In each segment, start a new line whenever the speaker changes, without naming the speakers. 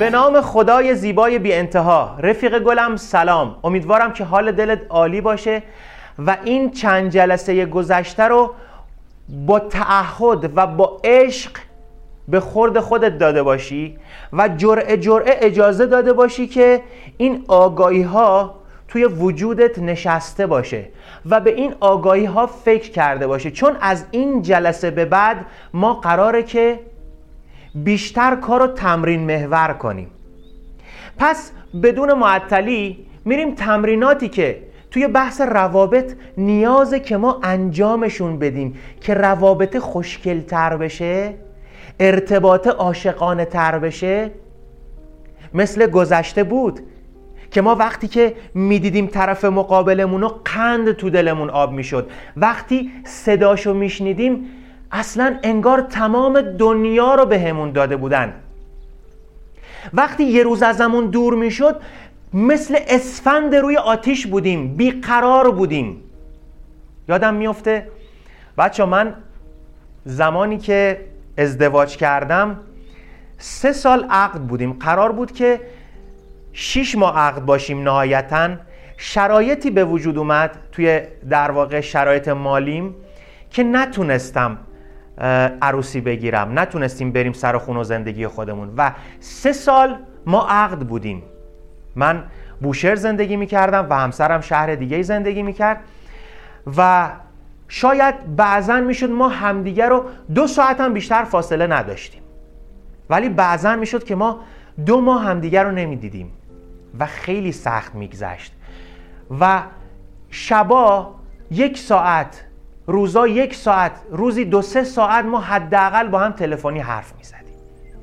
به نام خدای زیبای بی انتها. رفیق گلم سلام، امیدوارم که حال دلت عالی باشه و این چند جلسه گذشته رو با تعهد و با عشق به خورد خودت داده باشی و جرعه اجازه داده باشی که این آگاهی ها توی وجودت نشسته باشه و به این آگاهی ها فکر کرده باشه، چون از این جلسه به بعد ما قراره که بیشتر کارو تمرین محور کنیم. پس بدون معطلی میریم تمریناتی که توی بحث روابط نیازه که ما انجامشون بدیم که روابط خوشگل‌تر بشه، ارتباط عاشقانه تر بشه. مثل گذشته بود که ما وقتی که میدیدیم طرف مقابلمونو قند تو دلمون آب میشد، وقتی صداشو میشنیدیم اصلا انگار تمام دنیا رو بهمون داده بودن. وقتی یه روز ازمون دور میشد مثل اسفند روی آتیش بودیم، بیقرار بودیم. یادم میفته بچه، من زمانی که ازدواج کردم 3 سال عقد بودیم، قرار بود که 6 ماه عقد باشیم. نهایتاً شرایطی به وجود اومد توی در واقع شرایط مالیم که نتونستم عروسی بگیرم، نتونستیم بریم سر خون و زندگی خودمون و 3 سال ما عقد بودیم. من بوشهر زندگی میکردم و همسرم شهر دیگه زندگی میکرد و شاید بعضن میشد ما همدیگه رو 2 ساعت هم بیشتر فاصله نداشتیم، ولی بعضن میشد که ما 2 ماه همدیگه رو نمیدیدیم و خیلی سخت میگذشت و شبا 1 ساعت، روزا 1 ساعت، روزی 2-3 ساعت ما حداقل با هم تلفنی حرف میزدیم.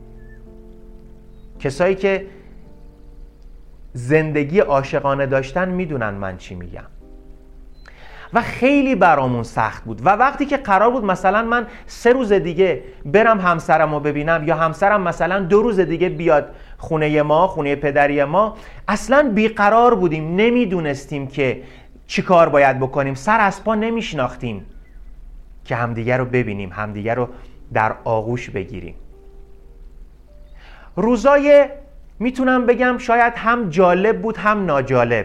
کسایی که زندگی عاشقانه داشتن میدونن من چی میگم و خیلی برامون سخت بود. و وقتی که قرار بود مثلا من 3 روز دیگه برم همسرم رو ببینم یا همسرم مثلا 2 روز دیگه بیاد خونه ما، خونه پدری ما، اصلا بیقرار بودیم، نمیدونستیم که چی کار باید بکنیم، سر از پا نمیشناختیم که همدیگه رو ببینیم، همدیگه رو در آغوش بگیریم. روزای میتونم بگم شاید هم جالب بود هم ناجالب.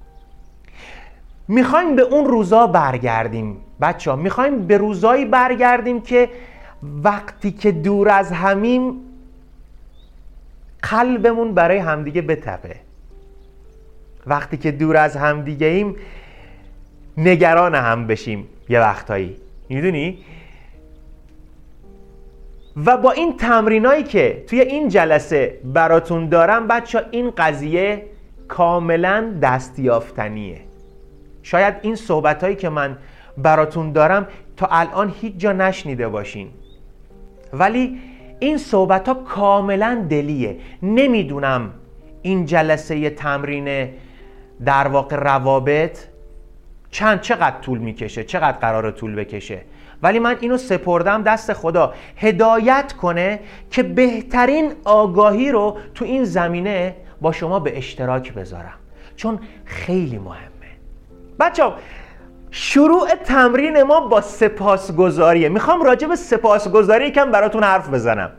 میخوایم به اون روزا برگردیم بچه ها، میخوایم به روزایی برگردیم که وقتی که دور از همیم قلبمون برای همدیگه بتپه، وقتی که دور از همدیگه ایم نگران هم بشیم یه وقتایی، میدونی؟ و با این تمرینایی که توی این جلسه براتون دارم بچه ها، این قضیه کاملا دستیافتنیه. شاید این صحبتایی که من براتون دارم تا الان هیچ جا نشنیده باشین، ولی این صحبت ها کاملا دلیه. نمیدونم این جلسه تمرین در واقع روابط چقدر طول میکشه، چقدر قراره طول بکشه، ولی من اینو سپردم دست خدا هدایت کنه که بهترین آگاهی رو تو این زمینه با شما به اشتراک بذارم، چون خیلی مهمه. بچه‌ها شروع تمرین ما با سپاسگزاریه. میخوام راجع به سپاسگزاری یکم براتون حرف بزنم.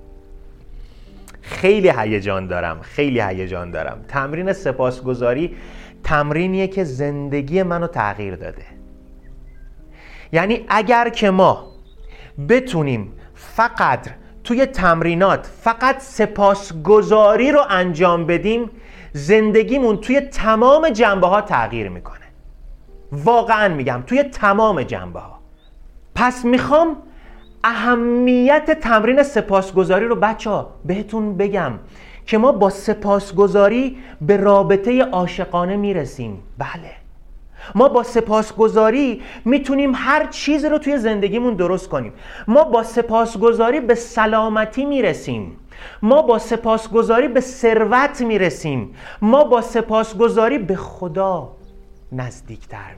خیلی هیجان دارم. تمرین سپاسگزاری تمرینیه که زندگی منو تغییر داده. یعنی اگر که ما بتونیم فقط توی تمرینات فقط سپاسگزاری رو انجام بدیم، زندگیمون توی تمام جنبه ها تغییر میکنه. واقعا میگم توی تمام جنبه ها. پس میخوام اهمیت تمرین سپاسگزاری رو بچه‌ها بهتون بگم که ما با سپاسگزاری به رابطه عاشقانه میرسیم. بله، ما با سپاسگزاری میتونیم هر چیز رو توی زندگیمون درست کنیم. ما با سپاسگزاری به سلامتی میرسیم. ما با سپاسگزاری به ثروت میرسیم. ما با سپاسگزاری به خدا نزدیکتر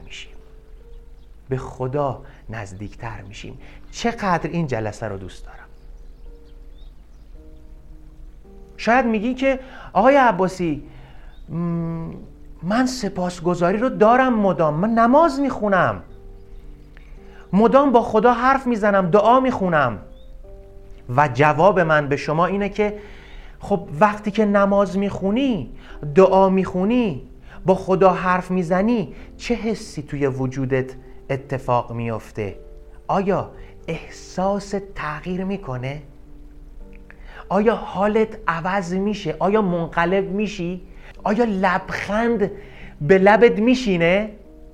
میشیم. چقدر این جلسه رو دوست دارم. شاید میگی که آقای عباسی من سپاسگزاری رو دارم، مدام من نماز میخونم، مدام با خدا حرف میزنم، دعا میخونم. و جواب من به شما اینه که خب وقتی که نماز میخونی، دعا میخونی، با خدا حرف میزنی، چه حسی توی وجودت اتفاق میفته؟ آیا احساس تغییر میکنه؟ آیا حالت عوض میشه؟ آیا منقلب میشی؟ آیا لبخند به لبت میشینه؟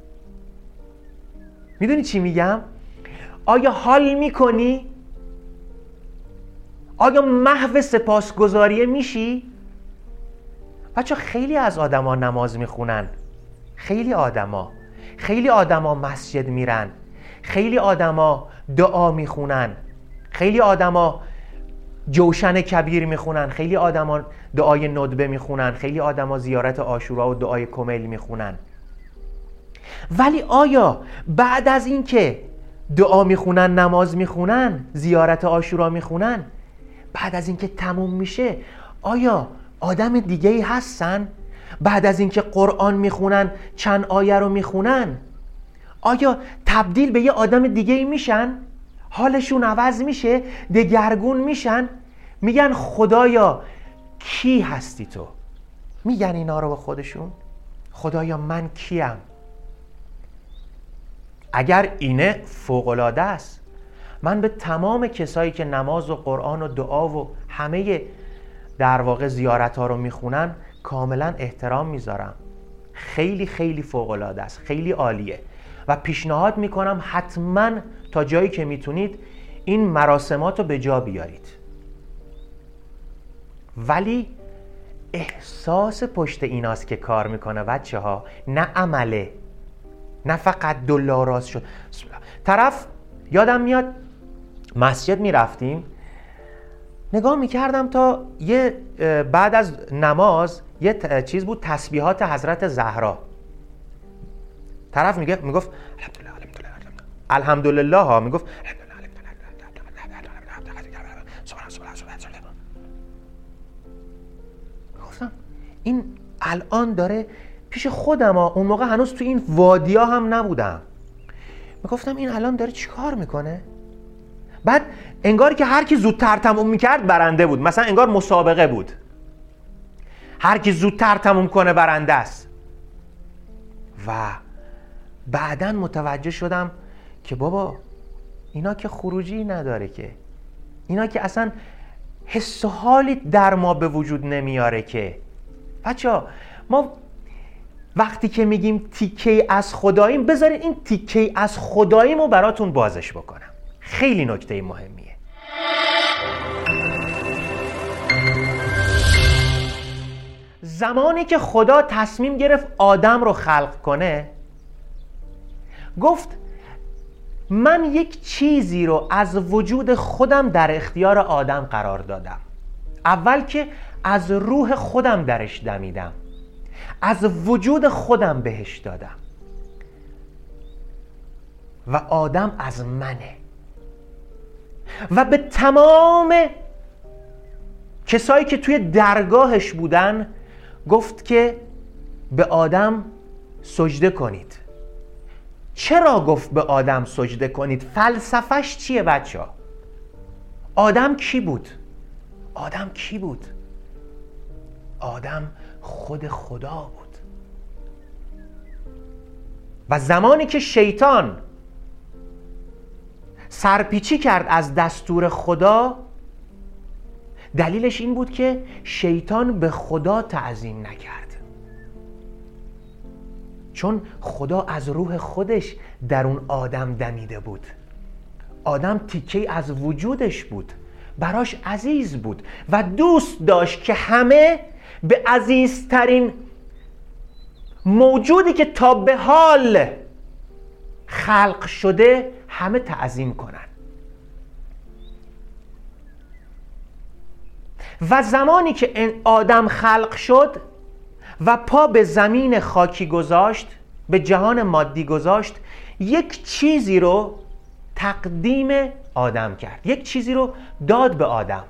میدونی چی میگم؟ آیا حال میکنی؟ آیا محو سپاسگزاریه میشی؟ بچه خیلی از آدما نماز میخونن، خیلی آدما مسجد میرن، خیلی آدما دعا میخونن، خیلی آدما جوشن کبیر میخونن، خیلی آدما دعای ندبه میخونن، خیلی آدما زیارت عاشورا و دعای کمیل میخونن. ولی آیا بعد از این که دعا میخونن، نماز میخونن، زیارت عاشورا میخونن، بعد از این که تموم میشه، آیا آدم دیگه ای هستن؟ بعد از این که قرآن میخونن، چند آیه رو میخونن، آیا تبدیل به یه آدم دیگه ای میشن؟ حالشون عوض میشه؟ دگرگون میشن؟ میگن خدایا کی هستی تو؟ میگن اینا رو به خودشون؟ خدایا من کیم؟ اگر اینه فوق‌العاده است. من به تمام کسایی که نماز و قرآن و دعا و همه در واقع زیارت ها رو میخونن کاملا احترام میذارم. خیلی خیلی فوق‌العاده است، خیلی عالیه و پیشنهاد میکنم حتما تا جایی که میتونید این مراسمات رو به جا بیارید. ولی احساس پشت ایناست که کار میکنه بچه ها، نه عمله، نه فقط دلاراز شد. طرف یادم میاد مسجد میرفتیم، نگاه میکردم تا یه بعد از نماز یه چیز بود، تسبیحات حضرت زهرا. طرف میگفت الحمدلله ها، میگفت گفتم این الان داره پیش خودم ها، اون موقع هنوز تو این وادیا هم نبودم، میگفتم این الان داره چیکار میکنه؟ بعد انگار که هر کی زودتر تموم میکرد برنده بود، مثلا انگار مسابقه بود، هر کی زودتر تموم کنه برنده است. و بعدن متوجه شدم که بابا اینا که خروجی نداره، که اینا که اصلا حس و حالی در ما به وجود نمیاره. که بچه‌ها ما وقتی که میگیم تیکه از خداییم، بذارید این تیکه از خداییمو براتون بازش بکنم، خیلی نکته مهمیه. زمانی که خدا تصمیم گرفت آدم رو خلق کنه، گفت من یک چیزی رو از وجود خودم در اختیار آدم قرار دادم. اول که از روح خودم درش دمیدم، از وجود خودم بهش دادم و آدم از منه. و به تمام کسایی که توی درگاهش بودن گفت که به آدم سجده کنید. چرا گفت به آدم سجده کنید؟ فلسفهش چیه بچه ها؟ آدم کی بود؟ آدم کی بود؟ آدم خود خدا بود. و زمانی که شیطان سرپیچی کرد از دستور خدا، دلیلش این بود که شیطان به خدا تعظیم نکرد، چون خدا از روح خودش در اون آدم دمیده بود. آدم تیکه از وجودش بود، براش عزیز بود و دوست داشت که همه به عزیزترین موجودی که تا به حال خلق شده همه تعظیم کنن. و زمانی که آدم خلق شد و پا به زمین خاکی گذاشت، به جهان مادی گذاشت، یک چیزی رو تقدیم آدم کرد، یک چیزی رو داد به آدم،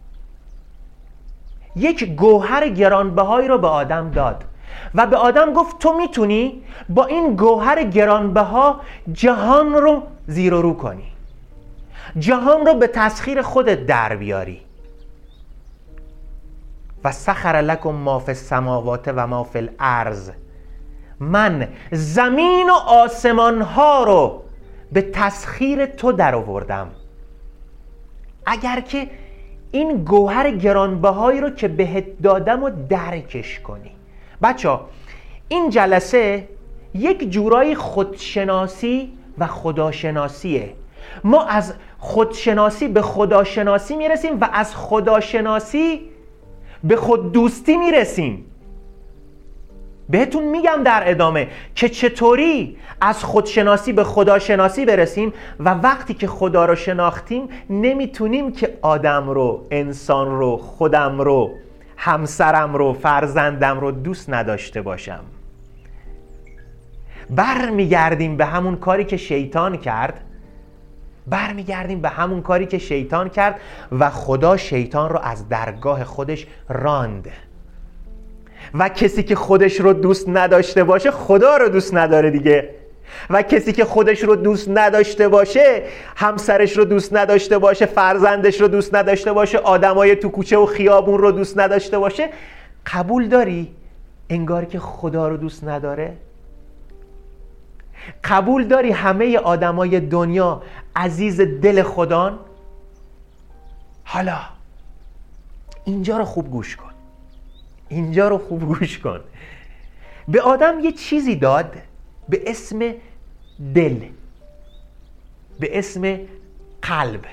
یک گوهر گرانبهایی رو به آدم داد و به آدم گفت تو میتونی با این گوهر گرانبها جهان رو زیر و رو کنی، جهان رو به تسخیر خودت در بیاری. و سخر لکم ما فی السماوات و ما فی الارض، من زمین و آسمان ها رو به تسخیر تو در آوردم. اگر که این گوهر گرانبهایی رو که بهت دادم و درکش کنی. بچه‌ها این جلسه یک جورایی خودشناسی و خداشناسیه. ما از خودشناسی به خداشناسی میرسیم و از خداشناسی به خود دوستی میرسیم. بهتون میگم در ادامه که چطوری از خودشناسی به خداشناسی برسیم و وقتی که خدا رو شناختیم نمیتونیم که آدم رو، انسان رو، خودم رو، همسرم رو، فرزندم رو دوست نداشته باشم. برمیگردیم به همون کاری که شیطان کرد، و خدا شیطان رو از درگاه خودش راند. و کسی که خودش رو دوست نداشته باشه خدا رو دوست نداره دیگه. و کسی که خودش رو دوست نداشته باشه، همسرش رو دوست نداشته باشه، فرزندش رو دوست نداشته باشه، آدمای تو کوچه و خیابون رو دوست نداشته باشه، قبول داری انگار که خدا رو دوست نداره؟ قبول داری همه آدمای دنیا عزیز دل خدان؟ حالا اینجا رو خوب گوش کن. به آدم یه چیزی داد به اسم دل، به اسم قلب،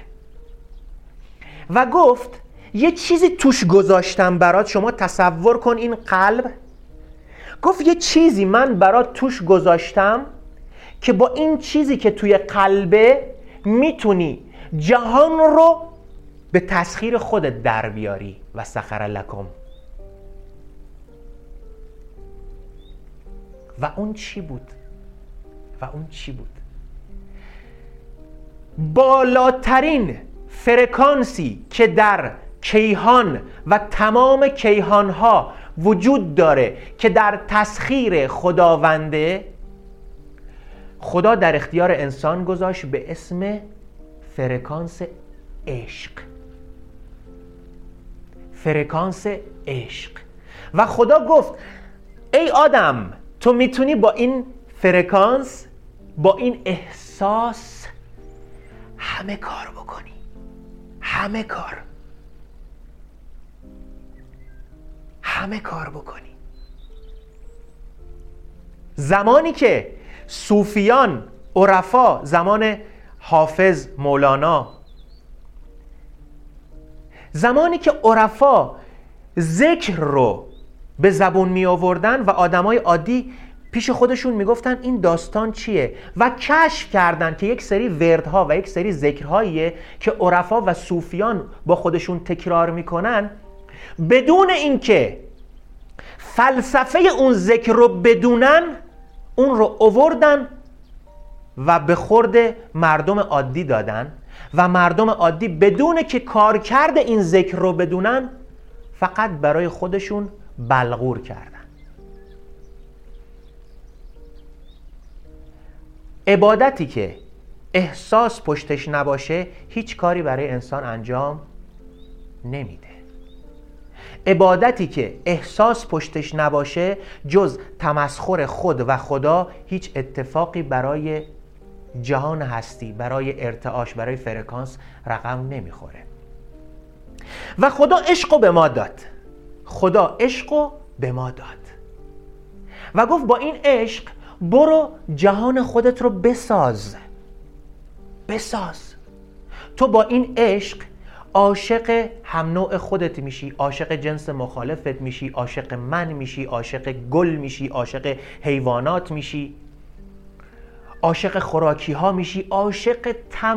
و گفت یه چیزی توش گذاشتم برات. شما تصور کن این قلب. گفت یه چیزی من برات توش گذاشتم که با این چیزی که توی قلبه میتونی جهان رو به تسخیر خودت در بیاری. و سخر لکم. و اون چی بود؟ بالاترین فرکانسی که در کیهان و تمام کیهانها وجود داره که در تسخیر خداونده، خدا در اختیار انسان گذاشت به اسم فرکانس عشق. و خدا گفت ای آدم، تو میتونی با این فرکانس، با این احساس همه کار بکنی. زمانی که صوفیان، عرفا، زمان حافظ، مولانا، زمانی که عرفا ذکر رو به زبون می آوردن و آدمای عادی پیش خودشون میگفتن این داستان چیه، و کشف کردن که یک سری وردها و یک سری ذکرهاییه که عرفا و صوفیان با خودشون تکرار میکنن، بدون اینکه فلسفه اون ذکر رو بدونن اون رو آوردن و به خورد مردم عادی دادن، و مردم عادی بدون که کارکرد این ذکر رو بدونن فقط برای خودشون بلغور کردن. عبادتی که احساس پشتش نباشه هیچ کاری برای انسان انجام نمیده. عبادتی که احساس پشتش نباشه جز تمسخر خود و خدا هیچ اتفاقی برای جهان هستی، برای ارتعاش، برای فرکانس رقم نمیخوره. و خدا عشقو به ما داد و گفت با این عشق برو جهان خودت رو بساز. تو با این عشق عاشق هم نوع خودت میشی، عاشق جنس مخالفت میشی، عاشق من میشی، عاشق گل میشی، عاشق حیوانات میشی، عاشق خوراکی ها میشی، عاشق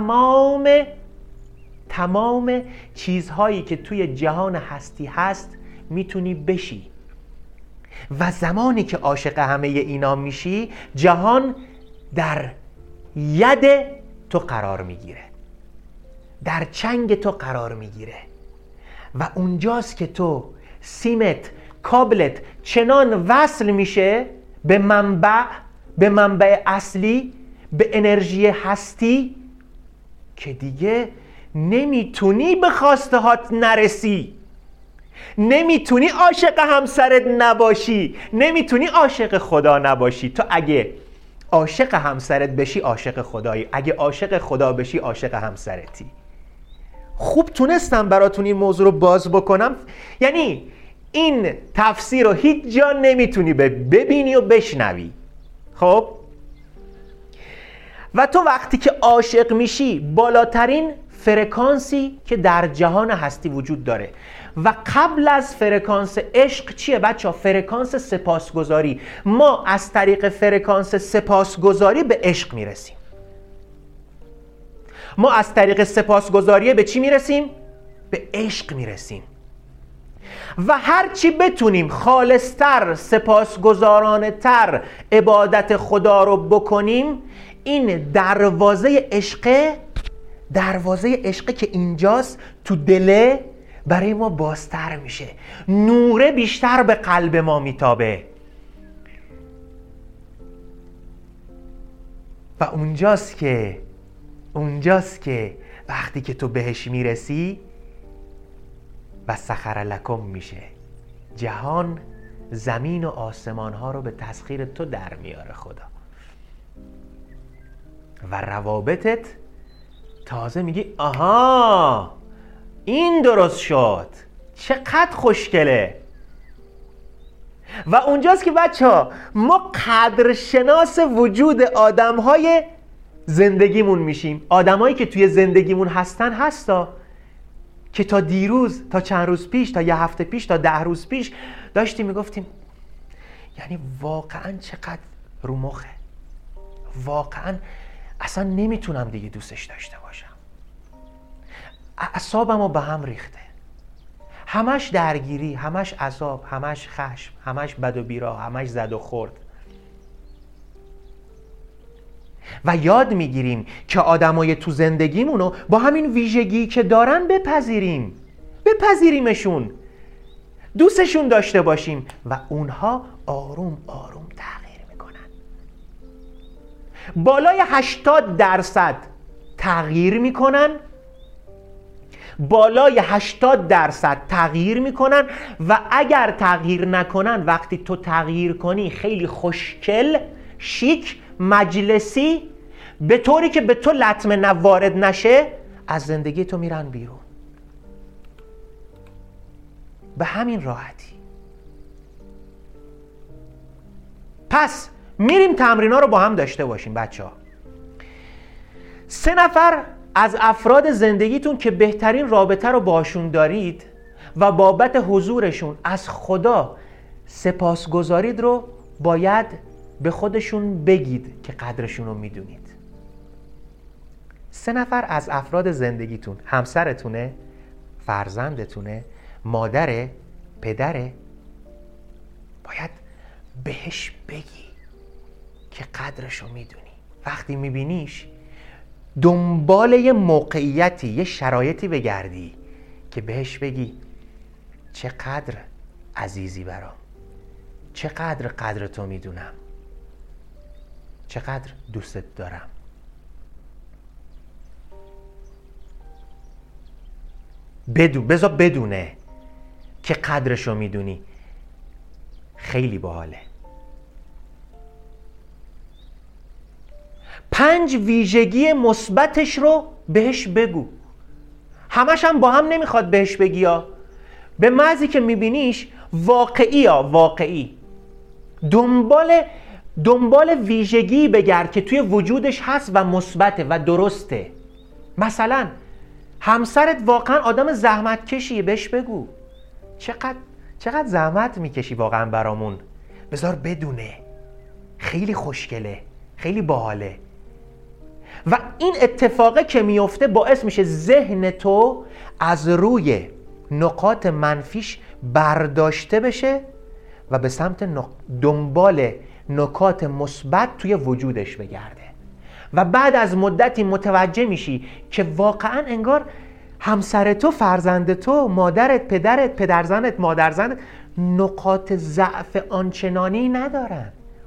تمام چیزهایی که توی جهان هستی هست میتونی بشی. و زمانی که عاشق همه اینا میشی جهان در ید تو قرار میگیره، در چنگ تو قرار میگیره و اونجاست که تو سیمت، کابلت چنان وصل میشه به منبع اصلی، به انرژی هستی که دیگه نمیتونی به خواسته هات نرسی. نمیتونی عاشق همسرت نباشی، نمیتونی عاشق خدا نباشی. تو اگه عاشق همسرت بشی عاشق خدایی، اگه عاشق خدا بشی عاشق همسرتی. خوب تونستم براتون این موضوع رو باز بکنم. یعنی این تفسیر رو هیچ جا نمیتونی ببینی و بشنوی. خب و تو وقتی که عاشق میشی، بالاترین فرکانسی که در جهان هستی وجود داره و قبل از فرکانس عشق چیه بچه ها؟ فرکانس سپاسگزاری. ما از طریق فرکانس سپاسگزاری به عشق میرسیم. ما از طریق سپاسگزاری به چی میرسیم؟ به عشق میرسیم. و هرچی بتونیم خالصتر، سپاسگزارانه تر عبادت خدا رو بکنیم، این دروازه عشقه که اینجاست تو دله برای ما بازتر میشه، نوره بیشتر به قلب ما میتابه و اونجاست که وقتی که تو بهش میرسی و سخر لکم میشه، جهان، زمین و آسمان ها رو به تسخیر تو در میاره خدا و روابطت تازه میگی آها این درست شد، چقدر خوشگله. و اونجاست که بچه ها ما قدرشناس وجود آدم های زندگیمون میشیم. آدم هایی که توی زندگیمون هستا که تا دیروز، تا چند روز پیش، تا یه هفته پیش، تا 10 روز پیش داشتیم میگفتیم یعنی واقعا چقدر رو مخه، واقعا اصلا نمیتونم دیگه دوستش داشته باشم، اعصابمو به هم ریخته، همش درگیری، همش عذاب، همش خشم، همش بد و بیرا، همش زد و خورد. و یاد میگیریم که آدمای تو زندگیمونو با همین ویژگی که دارن بپذیریمشون، دوستشون داشته باشیم و اونها آروم آروم تغییر میکنن. بالای 80% تغییر میکنن، بالای 80% تغییر میکنن و اگر تغییر نکنن، وقتی تو تغییر کنی خیلی خوشگل، شیک، مجلسی، به طوری که به تو لطمه وارد نشه، از زندگی تو میرن بیرون. به همین راحتی. پس میریم تمرینا رو با هم داشته باشیم بچه ها. 3 نفر از افراد زندگیتون که بهترین رابطه رو باشون دارید و بابت حضورشون از خدا سپاسگزارید رو باید به خودشون بگید که قدرشون رو میدونید. 3 نفر از افراد زندگیتون، همسرتونه، فرزندتونه، مادره، پدره، باید بهش بگی که قدرش رو میدونی. وقتی میبینیش دنبال یه موقعیتی، یه شرایطی بگردی که بهش بگی چقدر عزیزی برام، چقدر قدرتو میدونم، چقدر دوستت دارم. بذار بدونه که قدرشو میدونی. خیلی باحاله. 5 ویژگی مثبتش رو بهش بگو. همش هم با هم نمیخواد بهش بگی ها. به محضی که میبینیش واقعی دنبال ویژگی بگرد که توی وجودش هست و مثبته و درسته. مثلا همسرت واقعا آدم زحمت کشیه، بهش بگو چقدر زحمت میکشی واقعا برامون، بذار بدونه، خیلی خوشگله، خیلی باحاله. و این اتفاقه که میفته باعث میشه ذهن تو از روی نقاط منفیش برداشته بشه و به سمت دنبال نکات مثبت توی وجودش بگرده. و بعد از مدتی متوجه میشی که واقعا انگار همسر تو، فرزند تو، مادرت، پدرت، پدرزنت، مادرزنت نقاط ضعف آنچنانی ندارن،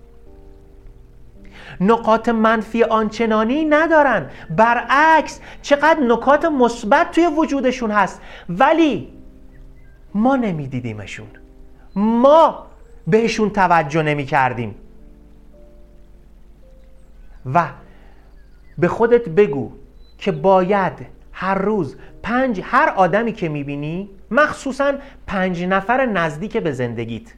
نقاط منفی آنچنانی ندارن، برعکس چقدر نکات مثبت توی وجودشون هست. ولی ما نمیدیدیمشون، ما بهشون توجه نمی کردیم. و به خودت بگو که باید هر روز هر آدمی که میبینی، مخصوصا 5 نفر نزدیک به زندگیت،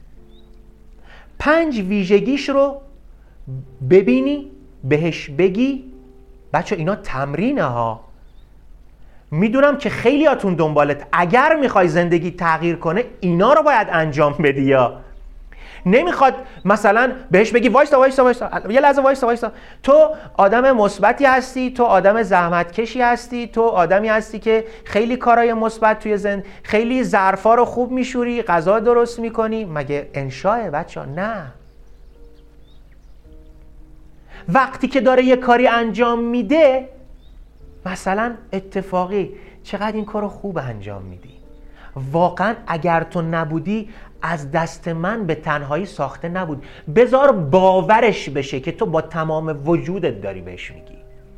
5 ویژگیش رو ببینی، بهش بگی. بچه اینا تمرینه ها. میدونم که خیلیاتون دنبالت، اگر میخوای زندگی تغییر کنه اینا رو باید انجام بدی. یا نمیخواد مثلا بهش بگی وایسا یه لحظه وایسا، تو آدم مثبتی هستی، تو آدم زحمتکشی هستی، تو آدمی هستی که خیلی کارهای مثبت توی خیلی ظرفا رو خوب میشوری، غذا درست میکنی. مگه انشاه بچه؟ نه. وقتی که داره یه کاری انجام میده، مثلا اتفاقی چقدر این کارو خوب انجام میدی، واقعا اگر تو نبودی از دست من به تنهایی ساخته نبود. بذار باورش بشه که تو با تمام وجودت داری بهش میگی،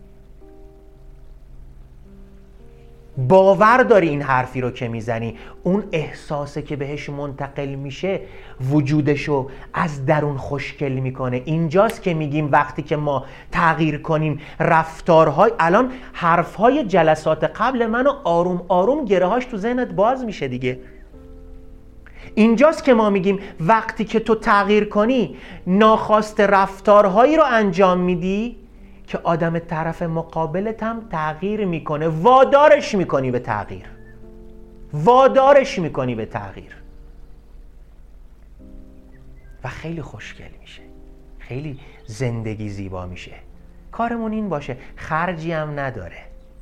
باور داری این حرفی رو که میزنی. اون احساسه که بهش منتقل میشه وجودشو از درون خوشگل میکنه. اینجاست که میگیم وقتی که ما تغییر کنیم رفتارهای، الان حرفهای جلسات قبل منو آروم آروم گرهاش تو ذهنت باز میشه دیگه. اینجاست که ما میگیم وقتی که تو تغییر کنی، ناخواسته رفتارهایی رو انجام میدی که آدم طرف مقابلت هم تغییر میکنه، وادارش میکنی به تغییر و خیلی خوشگل میشه، خیلی زندگی زیبا میشه. کارمون این باشه، خرجی هم نداره.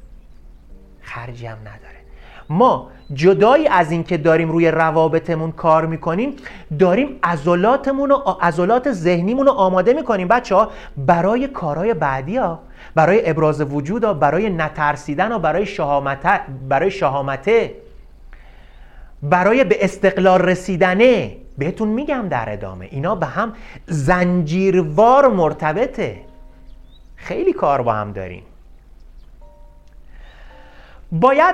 ما جدایی از این که داریم روی روابطمون کار میکنیم، داریم عضلات ذهنیمون رو آماده میکنیم بچه‌ها برای کارهای بعدی ها، برای ابراز وجود ها، برای نترسیدن ها، برای شهامته، برای به استقلال رسیدنه. بهتون میگم در ادامه اینا به هم زنجیروار مرتبطه، خیلی کار با هم داریم. باید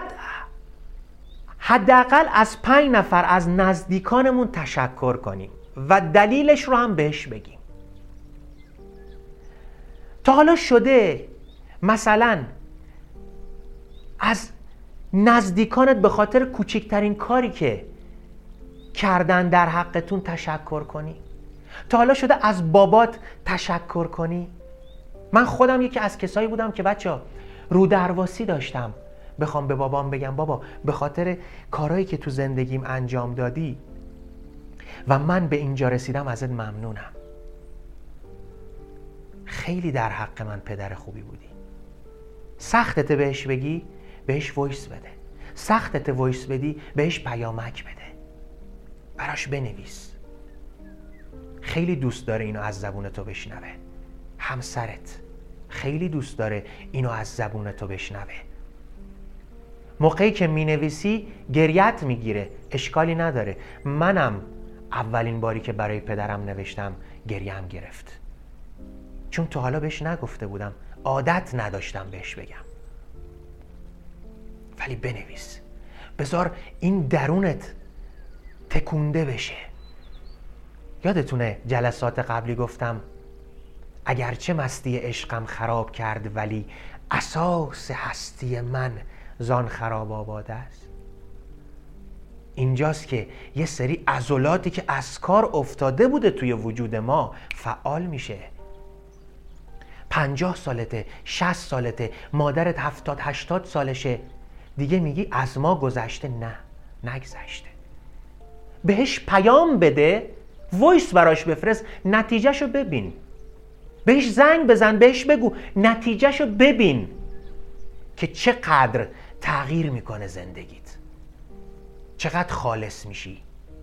حداقل از 5 نفر از نزدیکانمون تشکر کنیم و دلیلش رو هم بهش بگیم. تا حالا شده مثلا از نزدیکانت به خاطر کوچکترین کاری که کردن در حقتون تشکر کنی؟ تا حالا شده از بابات تشکر کنی؟ من خودم یکی از کسایی بودم که بچه‌ها رو درواسی داشتم بخوام به بابام بگم بابا به خاطر کارهایی که تو زندگیم انجام دادی و من به اینجا رسیدم ازت ممنونم. خیلی در حق من پدر خوبی بودی. سختت بهش بگی، بهش وایس بده. سختت وایس بدی، بهش پیامک بده. براش بنویس. خیلی دوست داره اینو از زبون تو بشنوه. همسرت خیلی دوست داره اینو از زبون تو بشنوه. موقعی که مینویسی گریت میگیره، اشکالی نداره. منم اولین باری که برای پدرم نوشتم گریم گرفت، چون تا حالا بهش نگفته بودم، عادت نداشتم بهش بگم. ولی بنویس، بذار این درونت تکونده بشه. یادتونه جلسات قبلی گفتم اگرچه مستی عشقم خراب کرد ولی اساس هستی من زان خراب آباد است. اینجاست که یه سری عضلاتی که از کار افتاده بوده توی وجود ما فعال میشه. 50 سالته، 60 سالته، مادرت 70-80 سالشه، دیگه میگی از ما گذشته. نه، نگذشته. بهش پیام بده، وایس براش بفرست، نتیجهشو ببین. بهش زنگ بزن، بهش بگو نتیجهشو ببین که چقدر تغییر میکنه زندگیت، چقدر خالص میشی،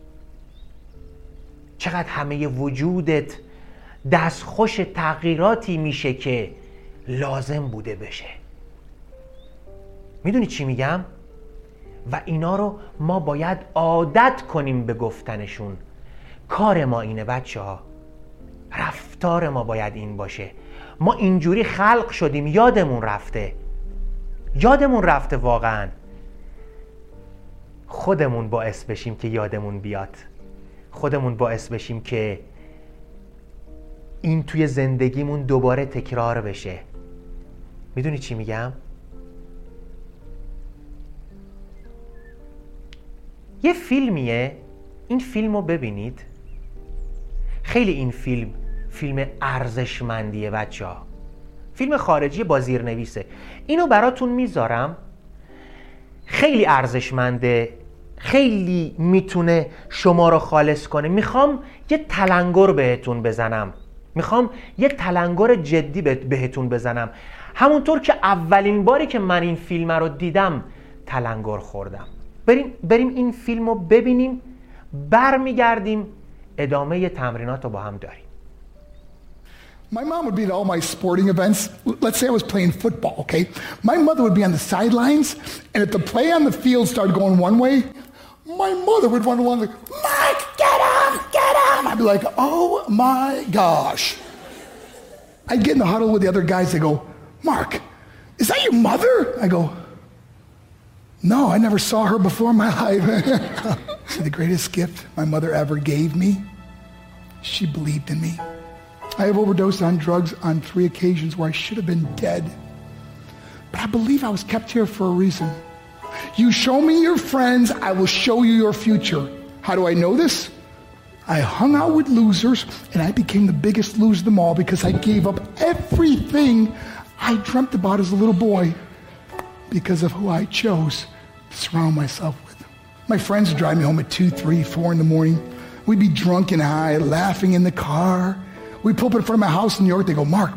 چقدر همه وجودت دستخوش تغییراتی میشه که لازم بوده بشه. میدونی چی میگم؟ و اینا رو ما باید عادت کنیم به گفتنشون. کار ما اینه بچه ها، رفتار ما باید این باشه. ما اینجوری خلق شدیم، یادمون رفته واقعا. خودمون باعث بشیم که یادمون بیاد، خودمون باعث بشیم که این توی زندگیمون دوباره تکرار بشه. میدونی چی میگم؟ یه فیلمیه، این فیلم رو ببینید، خیلی این فیلم ارزشمندیه بچه ها، فیلم خارجی با زیرنویسه، اینو براتون میذارم، خیلی ارزشمنده، خیلی میتونه شما رو خالص کنه. میخوام یه تلنگر بهتون بزنم، میخوام یه تلنگر جدی بهتون بزنم، همونطور که اولین باری که من این فیلم رو دیدم تلنگر خوردم. بریم این فیلم رو ببینیم، برمیگردیم ادامه تمرینات رو با هم داریم.
My mom would be at all my sporting events. Let's say I was playing football, okay? My mother would be on the sidelines, and if the play on the field started going one way, my mother would run along like, Mike, get him, get him! I'd be like, oh my gosh. I'd get in the huddle with the other guys, they go, Mark, is that your mother? I go, no, I never saw her before in my life. The greatest gift my mother ever gave me, she believed in me. I have overdosed on drugs on 3 occasions where I should have been dead. But I believe I was kept here for a reason. You show me your friends, I will show you your future. How do I know this? I hung out with losers, and I became the biggest loser of them all because I gave up everything I dreamt about as a little boy because of who I chose to surround myself with. My friends would drive me home at 2, 3, 4 in the morning. We'd be drunk and high, laughing in the car. We'd pull up in front of my house in New York. They go, Mark,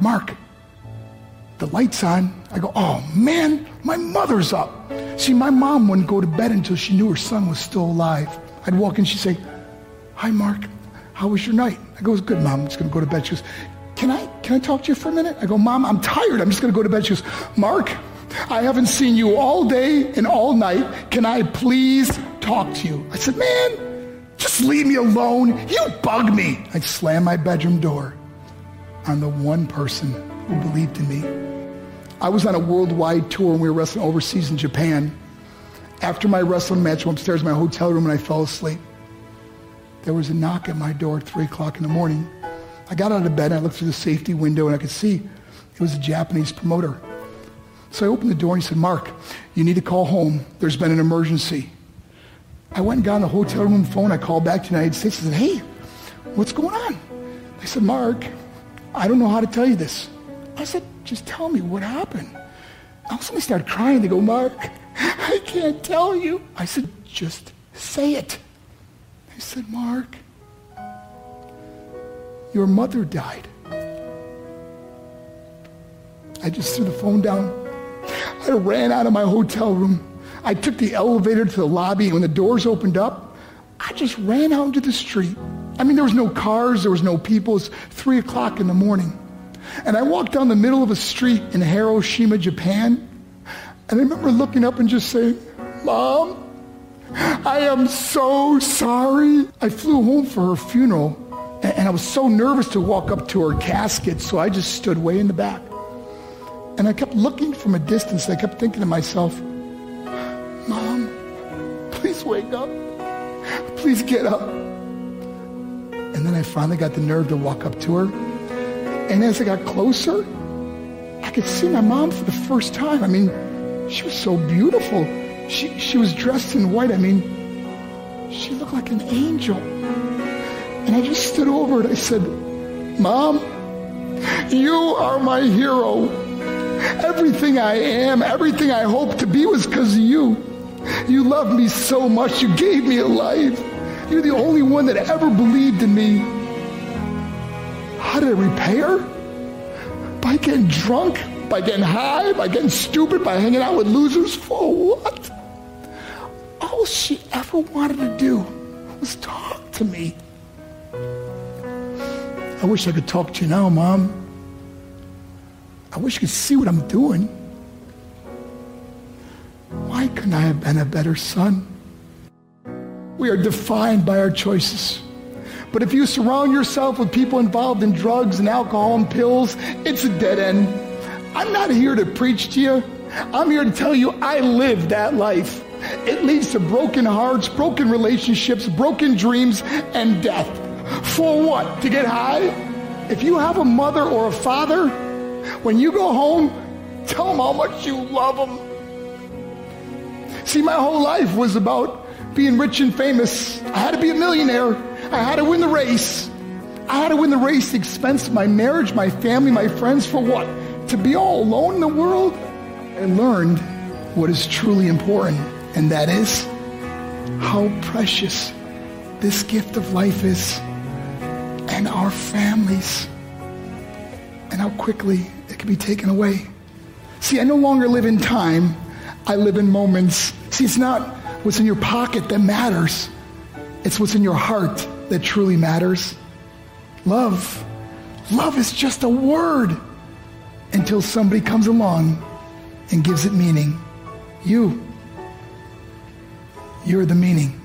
the light's on. I go, oh man, my mother's up. See, my mom wouldn't go to bed until she knew her son was still alive. I'd walk in, she'd say, hi, Mark, how was your night? I go, it was good, Mom, I'm just gonna go to bed. She goes, can I talk to you for a minute? I go, Mom, I'm tired, I'm just gonna go to bed. She goes, Mark, I haven't seen you all day and all night. Can I please talk to you? I said, man, just leave me alone. You bug me. I'd slam my bedroom door on the one person who believed in me. I was on a worldwide tour and we were wrestling overseas in Japan. After my wrestling match, I went upstairs in my hotel room and I fell asleep. There was a knock at my door at 3 o'clock in the morning. I got out of bed and I looked through the safety window and I could see it was a Japanese promoter. So I opened the door and he said, Mark, you need to call home. There's been an emergency. I went and got on the hotel room phone. I called back to the United States. I said, hey, what's going on? They said, Mark, I don't know how to tell you this. I said, just tell me what happened. All of a sudden they started crying. They go, Mark, I can't tell you. I said, just say it. They said, Mark, your mother died. I just threw the phone down. I ran out of my hotel room. I took the elevator to the lobby, and when the doors opened up, I just ran out into the street. I mean, there was no cars, there was no people. It's 3 o'clock in the morning. And I walked down the middle of a street in Hiroshima, Japan, and I remember looking up and just saying, Mom, I am so sorry. I flew home for her funeral, and I was so nervous to walk up to her casket, so I just stood way in the back. And I kept looking from a distance. I kept thinking to myself, Mom, please wake up. Please get up. And then I finally got the nerve to walk up to her. And as I got closer, I could see my mom for the first time. I mean, she was so beautiful. She was dressed in white. I mean, she looked like an angel. And I just stood over her and I said, Mom, you are my hero. Everything I am, everything I hope to be was because of you. You loved me so much. You gave me a life. You're the only one that ever believed in me. How did I repay her? By getting drunk, by getting high, by getting stupid, by hanging out with losers. For what? All she ever wanted to do was talk to me. I wish I could talk to you now, Mom. I wish you could see what I'm doing. Why couldn't I have been a better son? We are defined by our choices. But if you surround yourself with people involved in drugs and alcohol and pills, it's a dead end. I'm not here to preach to you. I'm here to tell you I lived that life. It leads to broken hearts, broken relationships, broken dreams, and death. For what? To get high? If you have a mother or a father, when you go home, tell them how much you love them. See, my whole life was about being rich and famous. I had to be a millionaire. I had to win the race. I had to win the race at the expense of my marriage, my family, my friends. For what? To be all alone in the world? I learned what is truly important, and that is how precious this gift of life is, and our families, and how quickly it can be taken away. See, I no longer live in time. I live in moments. See, it's not what's in your pocket that matters. It's what's in your heart that truly matters. Love. Love is just a word until somebody comes along and gives it meaning. You're the meaning.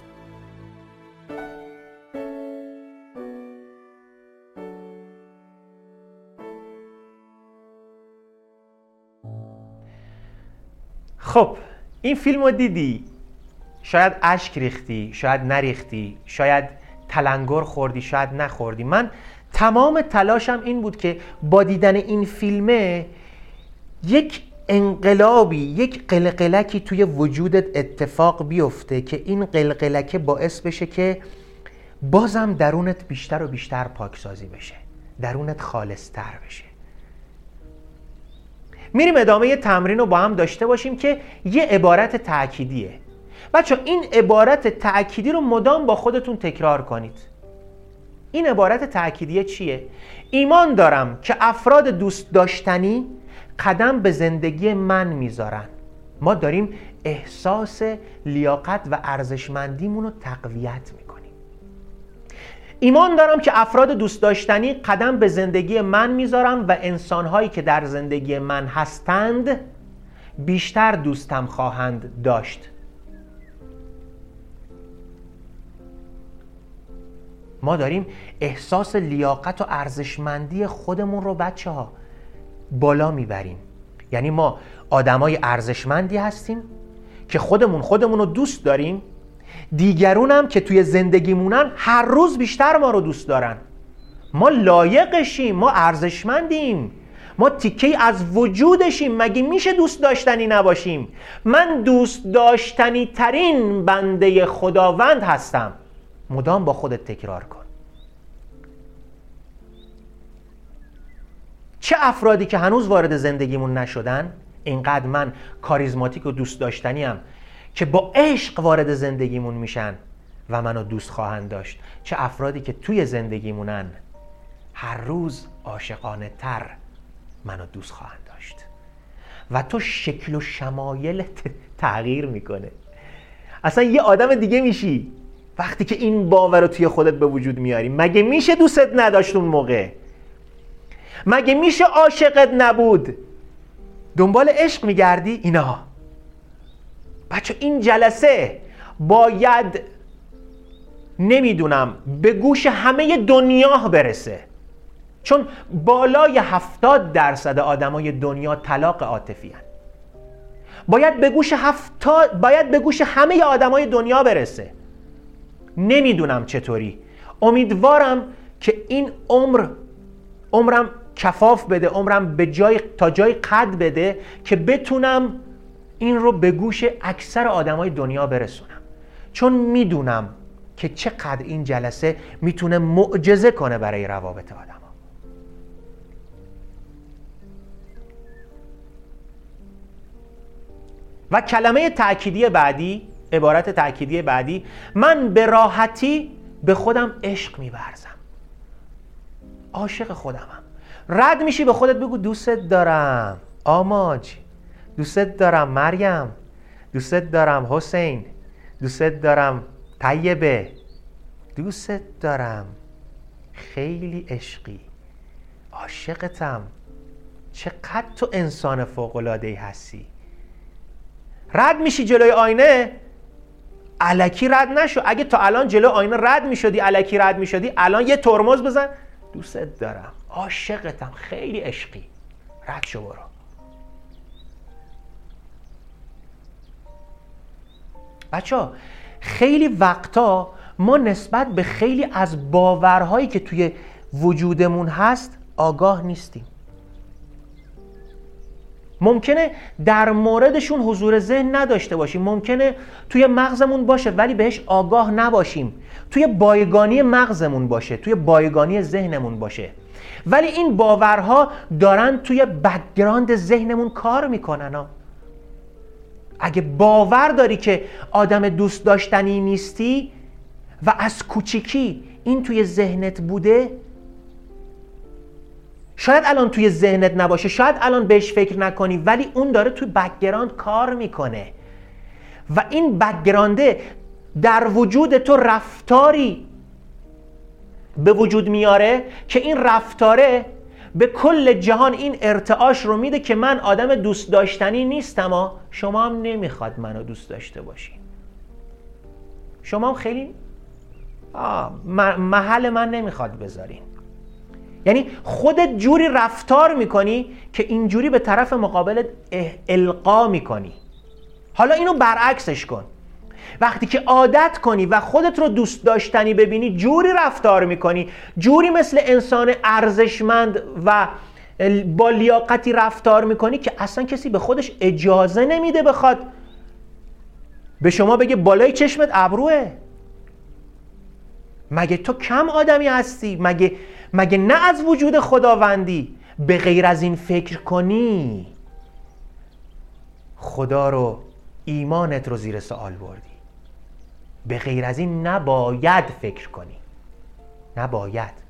خب این فیلم رو دیدی، شاید اشک ریختی، شاید نریختی، شاید تلنگر خوردی، شاید نخوردی. من تمام تلاشم این بود که با دیدن این فیلمه یک انقلابی، یک قلقلکی توی وجودت اتفاق بیفته که این قلقلکه باعث بشه که بازم درونت بیشتر و بیشتر پاکسازی بشه، درونت خالصتر بشه. میریم ادامه یه تمرین رو با هم داشته باشیم که یه عبارت تأکیدیه. بچه این عبارت تأکیدی رو مدام با خودتون تکرار کنید. این عبارت تأکیدیه چیه؟ ایمان دارم که افراد دوست داشتنی قدم به زندگی من میذارن. ما داریم احساس لیاقت و ارزشمندیمون رو تقویت میکنیم. ایمان دارم که افراد دوست داشتنی قدم به زندگی من میذارن و انسانهایی که در زندگی من هستند بیشتر دوستم خواهند داشت. ما داریم احساس لیاقت و ارزشمندی خودمون رو بچه‌ها بالا میبریم. یعنی ما آدمای ارزشمندی هستیم که خودمون رو دوست داریم، دیگرون هم که توی زندگیمونن هر روز بیشتر ما رو دوست دارن. ما لایقشیم، ما ارزشمندیم، ما تیکه‌ای از وجودشیم. مگه میشه دوست داشتنی نباشیم؟ من دوست داشتنی ترین بنده خداوند هستم. مدام با خودت تکرار کن. چه افرادی که هنوز وارد زندگیمون نشدن، اینقدر من کاریزماتیک و دوست داشتنیم که با عشق وارد زندگیمون میشن و منو دوست خواهند داشت. چه افرادی که توی زندگیمونن هر روز عاشقانه تر منو دوست خواهند داشت. و تو شکل و شمایلت تغییر میکنه. اصلا یه آدم دیگه میشی وقتی که این باور رو توی خودت به وجود میاری. مگه میشه دوستت نداشت اون موقع؟ مگه میشه عاشقت نبود؟ دنبال عشق میگردی؟ اینا بچه این جلسه باید نمیدونم به گوش همه دنیا برسه، چون بالای 70% آدمای دنیا طلاق عاطفی هن. باید به گوش همه آدمای دنیا برسه. نمیدونم چطوری. امیدوارم که این عمرم کفاف بده، عمرم تا جای قد بده که بتونم این رو به گوش اکثر آدمای دنیا برسونم، چون میدونم که چقدر این جلسه میتونه معجزه کنه برای روابط آدما. و کلمه تأکیدی بعدی، عبارت تأکیدی بعدی، من به راحتی به خودم عشق می‌ورزم. عاشق خودمم. رد میشی به خودت بگو دوستت دارم آماج، دوستت دارم مریم، دوستت دارم حسین، دوستت دارم طیبه، دوستت دارم، خیلی عشقی، عاشقتم، چقدر تو انسان فوق‌العاده‌ای هستی. رد میشی جلوی آینه، الکی رد نشو. اگه تا الان جلوی آینه رد میشدی، الکی رد میشدی، الان یه ترمز بزن، دوستت دارم، عاشقتم، خیلی عشقی، رد شو برو. بچه‌ها خیلی وقتا ما نسبت به خیلی از باورهایی که توی وجودمون هست آگاه نیستیم. ممکنه در موردشون حضور ذهن نداشته باشیم، ممکنه توی مغزمون باشه ولی بهش آگاه نباشیم، توی بایگانی مغزمون باشه، توی بایگانی ذهنمون باشه، ولی این باورها دارن توی بک‌گراند ذهنمون کار میکنن. اگه باور داری که آدم دوست داشتنی نیستی و از کوچیکی این توی ذهنت بوده، شاید الان توی ذهنت نباشه، شاید الان بهش فکر نکنی، ولی اون داره توی بک‌گراند کار میکنه و این بک‌گرانده در وجود تو رفتاری به وجود میاره که این رفتاره به کل جهان این ارتعاش رو میده که من آدم دوست داشتنی نیستم. شما هم نمیخواد منو دوست داشته باشین، شما هم خیلی محل من نمیخواد بذارین. یعنی خودت جوری رفتار میکنی که اینجوری به طرف مقابلت القا میکنی. حالا اینو برعکسش کن، وقتی که عادت کنی و خودت رو دوست داشتنی ببینی، جوری رفتار میکنی، جوری مثل انسان ارزشمند و با لیاقتی رفتار میکنی که اصلا کسی به خودش اجازه نمیده بخواد به شما بگه بالای چشمت ابروه. مگه تو کم آدمی هستی؟ مگه نه از وجود خداوندی؟ به غیر از این فکر کنی خدا رو، ایمانت رو زیر سوال بردی. به غیر از این نباید فکر کنی، نباید.